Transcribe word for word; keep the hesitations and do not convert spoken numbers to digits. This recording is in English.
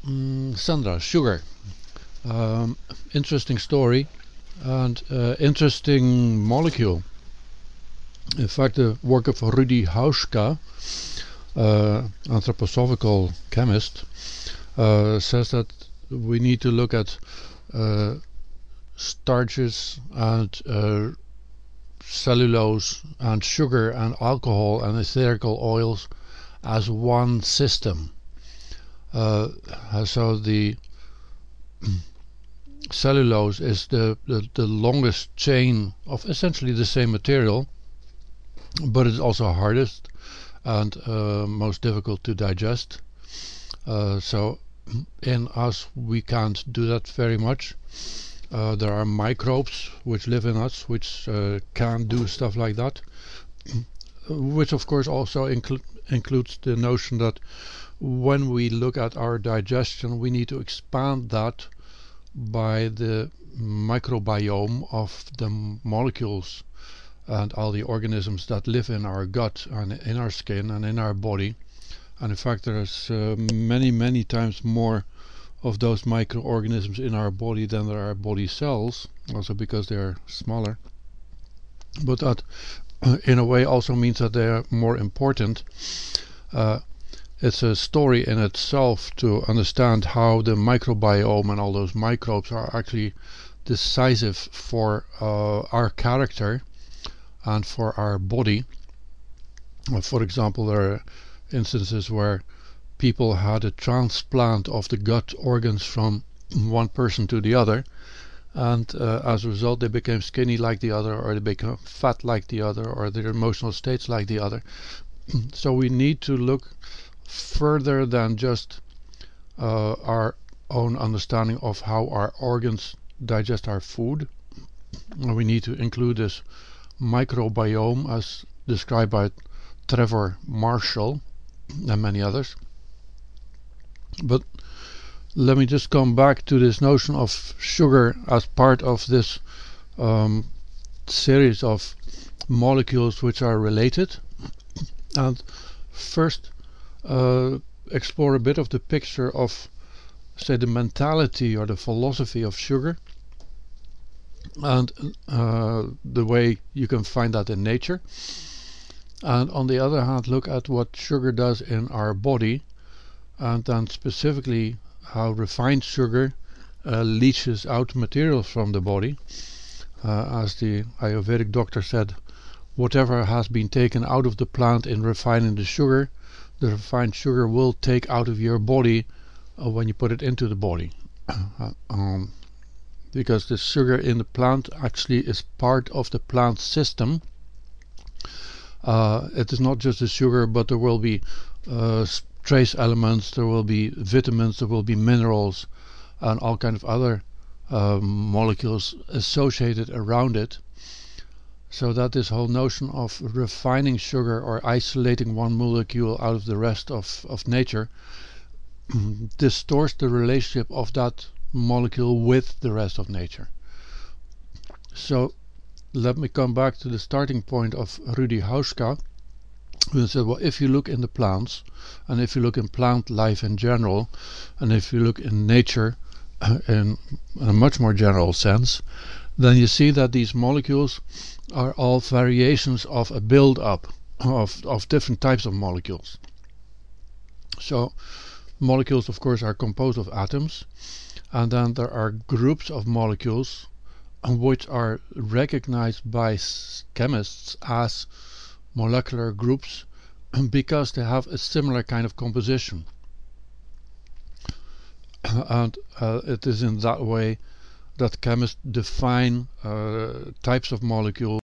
Mm, Sandra, sugar. Um, interesting story and uh, interesting molecule. In fact, the work of Rudi Hauschka, uh, anthroposophical chemist, uh, says that we need to look at uh, starches and uh, cellulose and sugar and alcohol and ethereal oils as one system. Uh, so the cellulose is the, the, the longest chain of essentially the same material, but it's also hardest and uh, most difficult to digest. Uh, so in us we can't do that very much. Uh, there are microbes which live in us which uh, can do stuff like that, which of course also inclu- includes the notion that when we look at our digestion we need to expand that by the microbiome of the molecules and all the organisms that live in our gut and in our skin and in our body. And in fact there's uh, many many times more of those microorganisms in our body than there are body cells, also because they're smaller. But that uh, in a way also means that they're more important. Uh, it's a story in itself to understand how the microbiome and all those microbes are actually decisive for uh, our character and for our body. Uh, for example, there are instances where people had a transplant of the gut organs from one person to the other, and uh, as a result they became skinny like the other, or they became fat like the other, or their emotional states like the other. So we need to look further than just uh, our own understanding of how our organs digest our food. We need to include this microbiome as described by Trevor Marshall and many others. But let me just come back to this notion of sugar as part of this um, series of molecules which are related, and first uh, explore a bit of the picture of, say, the mentality or the philosophy of sugar, and uh, the way you can find that in nature. And on the other hand, look at what sugar does in our body, and then specifically how refined sugar uh, leaches out materials from the body. Uh, as the Ayurvedic doctor said, whatever has been taken out of the plant in refining the sugar, the refined sugar will take out of your body uh, when you put it into the body. Uh, um, because the sugar in the plant actually is part of the plant system. Uh, it is not just the sugar, but there will be uh, trace elements, there will be vitamins, there will be minerals, and all kind of other um, molecules associated around it. So that this whole notion of refining sugar or isolating one molecule out of the rest of, of nature distorts the relationship of that molecule with the rest of nature. So let me come back to the starting point of Rudi Hauschka, who said, well, if you look in the plants, and if you look in plant life in general, and if you look in nature uh, in a much more general sense, then you see that these molecules are all variations of a build-up of, of different types of molecules. So molecules, of course, are composed of atoms, and then there are groups of molecules which are recognized by chemists as molecular groups because they have a similar kind of composition. And uh, it is in that way that chemists define uh, types of molecules